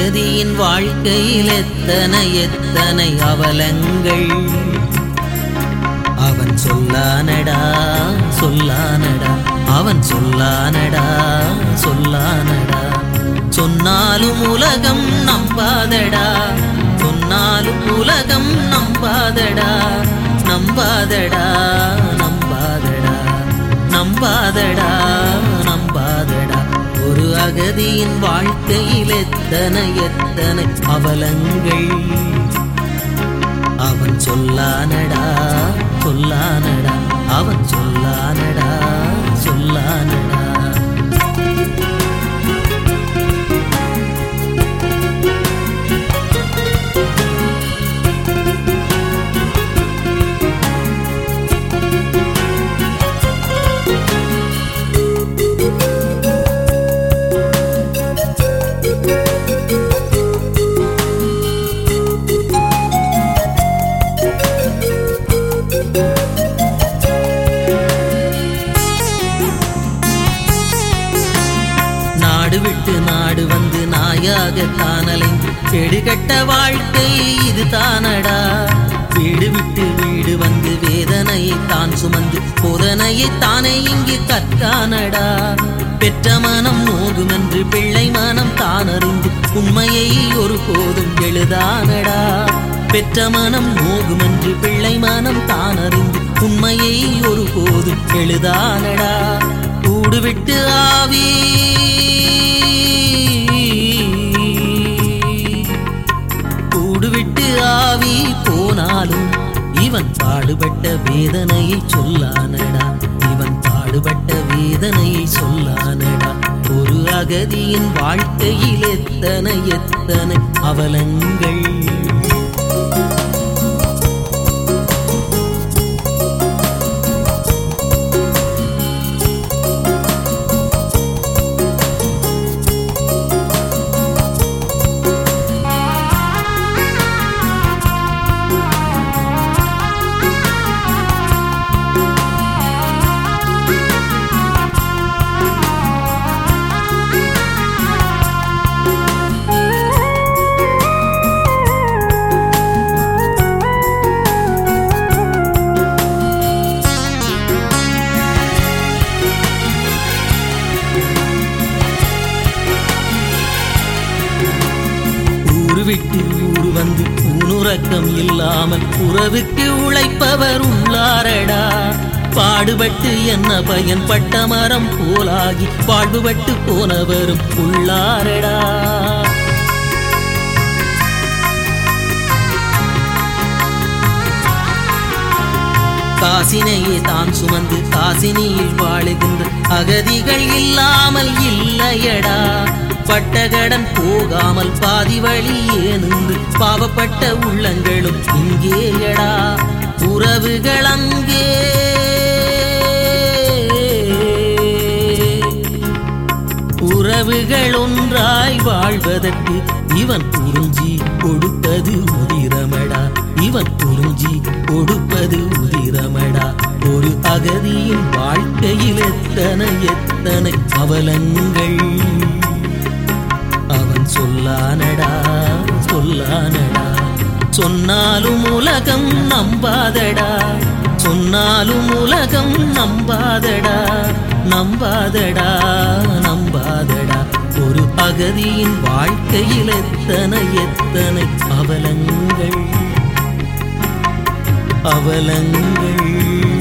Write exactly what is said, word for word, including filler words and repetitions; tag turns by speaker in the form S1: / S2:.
S1: அகதியின் வாழ்க்கையில் எத்தனை எத்தனை அவலங்கள் அவன் சொல்லானடா சொல்லானடா அவன் சொல்லானடா சொல்லானடா. சொன்னாலும் உலகம் நம்பாதடா சொன்னாலும் உலகம் நம்பாதடா நம்பாதடா நம்பாதடா நம்பாதடா நம்பாதடா. ஒரு அகதியின் வாழ்க்கையில் எத்தனை எத்தனை அவலங்கள் அவன் சொல்லானடா சொல்லானடா அவன் சொல்லானடா சொல்லானடா. நாடு விட்டு நாடு வந்து நாயாக தானலைந்து கெடுகட்ட வாழ்க்கை இது தானடா. வீடு விட்டு வீடு வந்து வேதனையை தான் சுமந்து போதனையை தானே இங்கு கற்கானடா. பெற்ற மனம் நோகுமென்று பிள்ளை மனம் தானறிந்து உண்மையை ஒரு போதும் எழுதானடா. பெற்ற மனம் நோகுமென்று பிள்ளை மனம் தானறிந்து உண்மையை ஒரு போதும் எழுதானடா. கூடு விட்டு ஆவி கூடு விட்டு ஆவி போனாலும் இவன் பாடுபட்ட வேதனையை சொல்லானடா இவன் பாடுபட்ட வேதனையை சொல்லானடா. ஒரு அகதியின் வாழ்க்கையில் எத்தனை எத்தனை அவலங்கள் விட்டு ஊர் வந்து ஊனுறக்கம் இல்லாமல் உறவுக்கு உழைப்பவர் உள்ளாரடா. பாடுபட்டு என்ன பயன் பட்ட மரம் போலாகி பாடுபட்டு போனவரும் உள்ளாரடா. காசினையே தான் சுமந்து காசினியில் வாழுகின்ற அகதிகள் இல்லாமல் இல்லையடா. பட்டகடன் போகாமல் பாதி வழியே நின்று பாவப்பட்ட உள்ளங்களும் இங்கேயடா. உறவுகள் அங்கே உறவுகள் ஒன்றாய் வாழ்வதற்கு இவன் புரிஞ்சி கொடுப்பது உதிரமடா இவன் புரிஞ்சி கொடுப்பது உதிரமடா. ஒரு அகதியின் வாழ்க்கையில் எத்தனை எத்தனை அவலங்கள் அவன் சொல்லானடா சொல்லானடா. சொன்னாலும் உலகம் நம்பாதடா சொன்னாலும் உலகம் நம்பாதடா நம்பாதடா நம்பாதடா. ஒரு அகதியின் வாழ்க்கையில் எத்தனை எத்தனை அவலங்கள் அவலங்கள்.